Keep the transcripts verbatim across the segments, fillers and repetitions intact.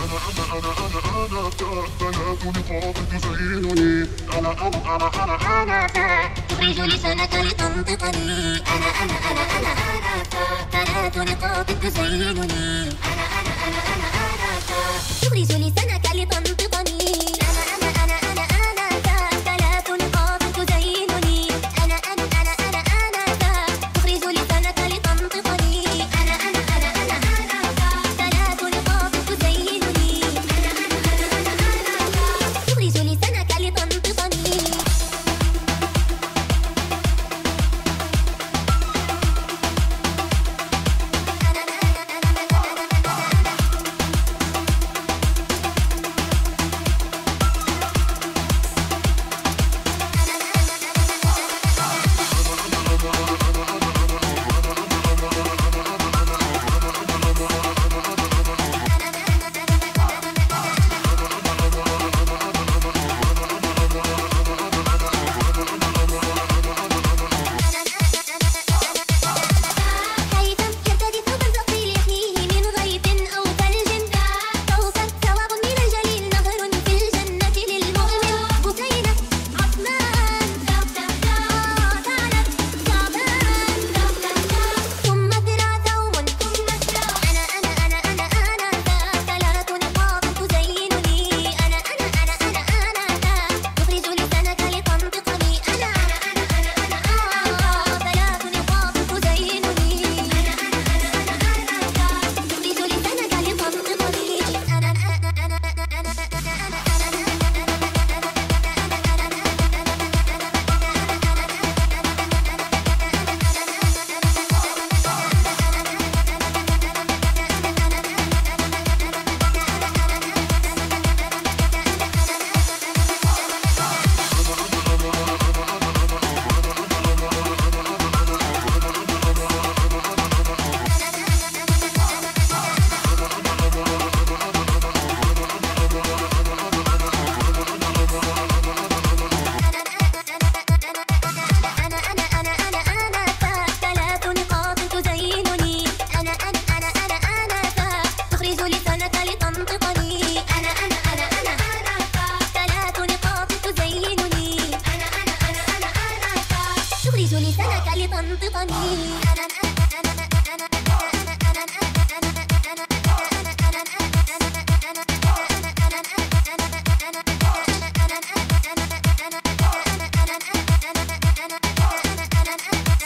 ثلاث نقاط تزينني. أنا أنا أنا أنا أنا ذا تخرج لسانك لتنطقني. أنا أنا أنا أنا أنا ذا ثلاث نقاط تزينني. أنا أنا أنا أنا أنا ذا تخرج لسانك لتنطقني. أنا أنا أنا أنا أنا ذا ثلاث نقاط تزينني. أنا أنا أنا أنا أنا ذا تخرج لسانك لتنطقني. أنا أنا أنا أنا أنا ذا ثلاث نقاط تزينني. أنا أنا أنا أنا أنا ذا تخرج لسانك لتنطقني.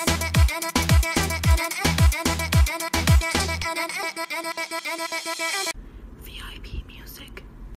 تنطقني.